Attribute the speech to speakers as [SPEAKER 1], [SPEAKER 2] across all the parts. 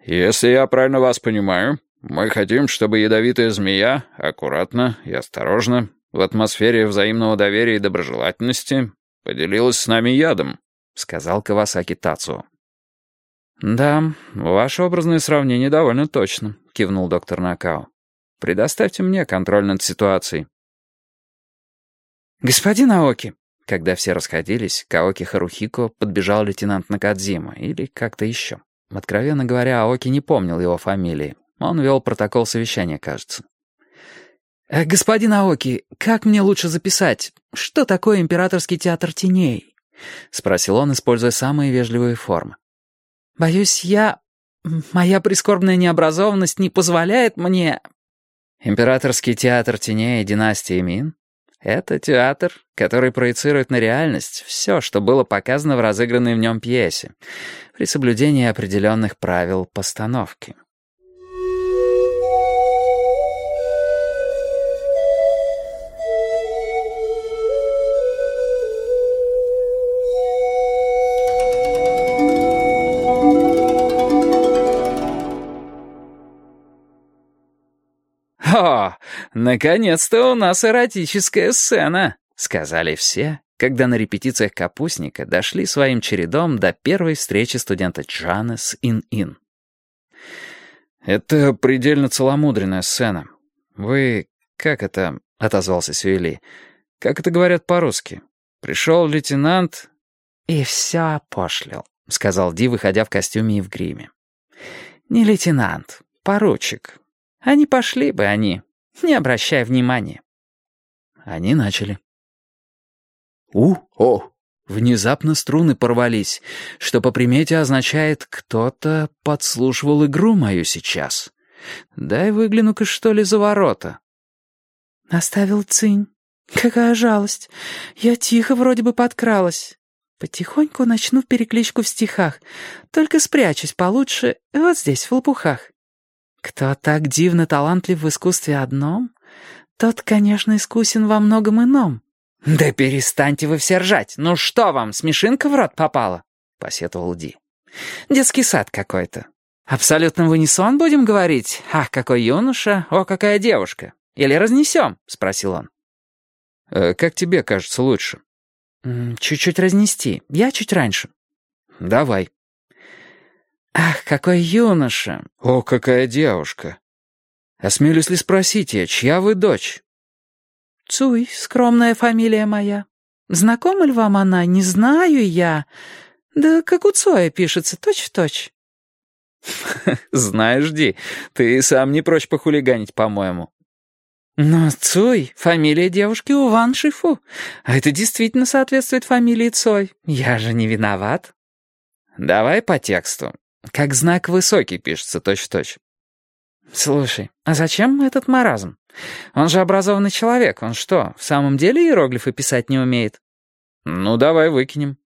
[SPEAKER 1] «Если я правильно вас понимаю, мы хотим, чтобы ядовитая змея аккуратно и осторожно, в атмосфере взаимного доверия и доброжелательности, поделилась с нами ядом», — сказал Кавасаки Тацуо. «Да, ваше образное сравнение довольно точно», — кивнул доктор Накао. «Предоставьте мне контроль над ситуацией». «Господин Аоки», когда все расходились, к Аоки Харухико подбежал лейтенант Накадзима, или как-то еще. Откровенно говоря, Аоки не помнил его фамилии. Он вел протокол совещания, кажется. «Господин Аоки, как мне лучше записать? Что такое Императорский театр теней?» — спросил он, используя самые вежливые формы. «Боюсь, моя прискорбная необразованность не позволяет мне...» «Императорский театр теней династии Мин — это театр, который проецирует на реальность все, что было показано в разыгранной в нем пьесе, при соблюдении определенных правил постановки». «О, наконец-то у нас эротическая сцена», — сказали все, когда на репетициях «Капустника» дошли своим чередом до первой встречи студента Джана с Ин-Ин. «Это предельно целомудренная сцена. Вы... как это?» — отозвался Сюэли. «Как это говорят по-русски? Пришел лейтенант...» «И все опошлил», — сказал Ди, выходя в костюме и в гриме. «Не лейтенант, поручик. А не пошли бы они, не обращая внимания». Они начали. «О!» Внезапно струны порвались, что по примете означает «кто-то подслушивал игру мою сейчас. Дай выгляну-ка, что ли, за ворота». «Оставил цинь. Какая жалость. Я тихо вроде бы подкралась. Потихоньку начну перекличку в стихах, только спрячусь получше вот здесь, в лопухах. Кто так дивно талантлив в искусстве одном, тот, конечно, искусен во многом ином». «Да перестаньте вы все ржать! Ну что вам, смешинка в рот попала?» — посетовал Ди. «Детский сад какой-то. Абсолютно в унисон будем говорить? Ах, какой юноша, о, какая девушка! Или разнесем?» — спросил он. «Как тебе кажется лучше?»
[SPEAKER 2] «Чуть-чуть разнести. Я чуть раньше».
[SPEAKER 1] «Давай».
[SPEAKER 2] «Ах, какой юноша!
[SPEAKER 1] О, какая девушка! Осмелюсь ли спросить я, чья вы дочь?»
[SPEAKER 2] «Цуй, скромная фамилия моя. Знакома ли вам она? Не знаю я. Да как у Цоя пишется, точь-в-точь».
[SPEAKER 1] «Знаешь, Ди, ты сам не прочь похулиганить, по-моему».
[SPEAKER 2] «Но Цуй — фамилия девушки у Ван Шифу, а это действительно соответствует фамилии Цой. Я же не виноват».
[SPEAKER 1] «Давай по тексту. Как знак высокий пишется, точь-в-точь».
[SPEAKER 2] «Слушай, а зачем этот маразм? Он же образованный человек, он что, в самом деле иероглифы писать не умеет?»
[SPEAKER 1] «Ну, давай выкинем.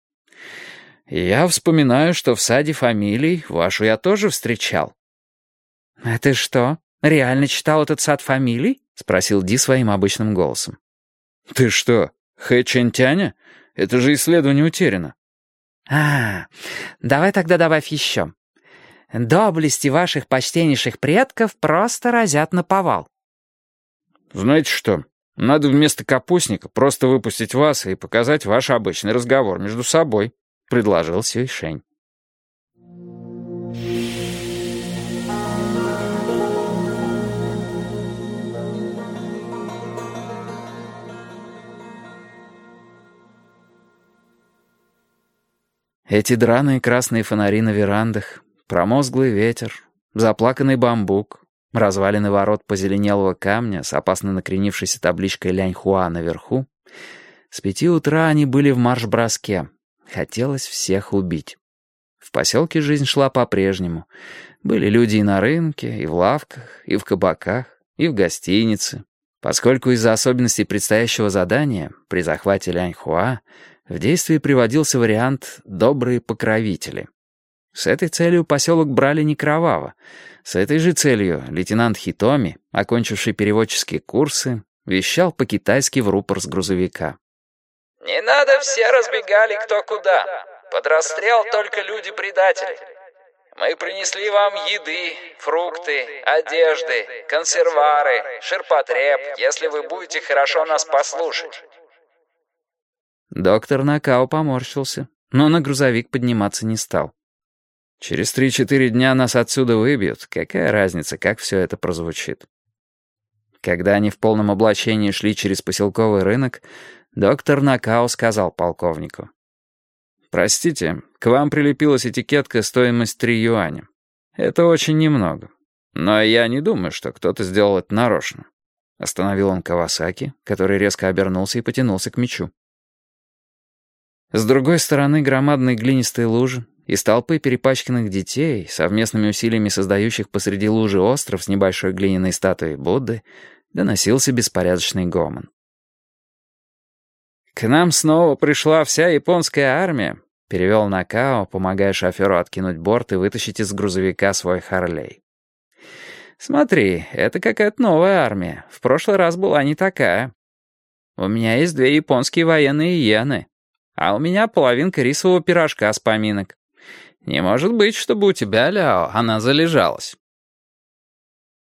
[SPEAKER 1] Я вспоминаю, что в саде фамилий вашу я тоже встречал».
[SPEAKER 2] «А ты что, реально читал этот сад фамилий?» — спросил Ди своим обычным голосом.
[SPEAKER 1] «Ты что, Хэ Чэнтяня? Это же исследование утеряно».
[SPEAKER 2] Давай тогда добавь еще. Доблести ваших почтеннейших предков просто разят наповал».
[SPEAKER 1] «Знаете что, надо вместо капустника просто выпустить вас и показать ваш обычный разговор между собой», — предложил Сюйшень. Эти драные красные фонари на верандах, промозглый ветер, заплаканный бамбук, развалины ворот позеленелого камня с опасно накренившейся табличкой Ляньхуа наверху. С 5 утра они были в марш-броске. Хотелось всех убить. В поселке жизнь шла по-прежнему. Были люди и на рынке, и в лавках, и в кабаках, и в гостинице. Поскольку из-за особенностей предстоящего задания при захвате Ляньхуа в действие приводился вариант «добрые покровители». С этой целью поселок брали не кроваво. С этой же целью лейтенант Хитоми, окончивший переводческие курсы, вещал по-китайски в рупор с грузовика.
[SPEAKER 3] «Не надо, все разбегали кто куда. Под расстрел только люди-предатели.
[SPEAKER 1] Мы принесли вам еды, фрукты, одежды, консервары, ширпотреб, если вы будете хорошо нас послушать». Доктор Накао поморщился, но на грузовик подниматься не стал. «Через 3-4 дня нас отсюда выбьют. Какая разница, как все это прозвучит?» Когда они в полном облачении шли через поселковый рынок, доктор Накао сказал полковнику: «Простите, к вам прилепилась этикетка «Стоимость 3 юаня». Это очень немного. Но я не думаю, что кто-то сделал это нарочно». Остановил он Кавасаки, который резко обернулся и потянулся к мечу. С другой стороны громадной глинистой лужи, из толпы перепачканных детей, совместными усилиями создающих посреди лужи остров с небольшой глиняной статуей Будды, доносился беспорядочный гомон. «К нам снова пришла вся японская армия», — перевел Накао, помогая шоферу откинуть борт и вытащить из грузовика свой Харлей. «Смотри, это какая-то новая армия. В прошлый раз была не такая. У меня есть 2 японские военные иены, а у меня половинка рисового пирожка с поминок. Не может быть, чтобы у тебя, Ляо, она залежалась».